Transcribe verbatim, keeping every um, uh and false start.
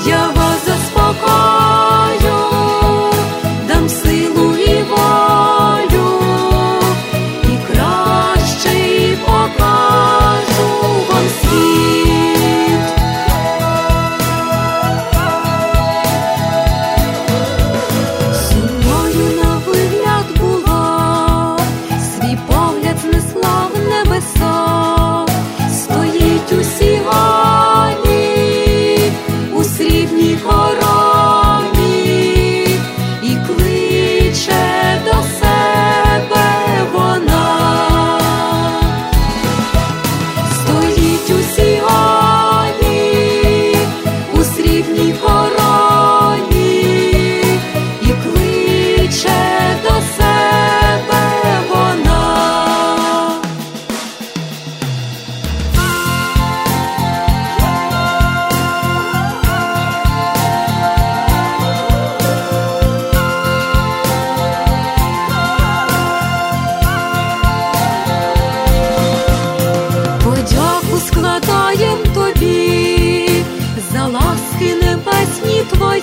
я вас заспокою, дам силу і волю, і кращий покажу вам світ. Сумною на вигляд була, свій погляд знесла в небеса, стоїть у сігані, у срібній короні, і кличе до себе вона. Стоїть у сігані, у срібній короні, і кличе до себе вона. Подяку складаєм тобі за ласки небесні твої.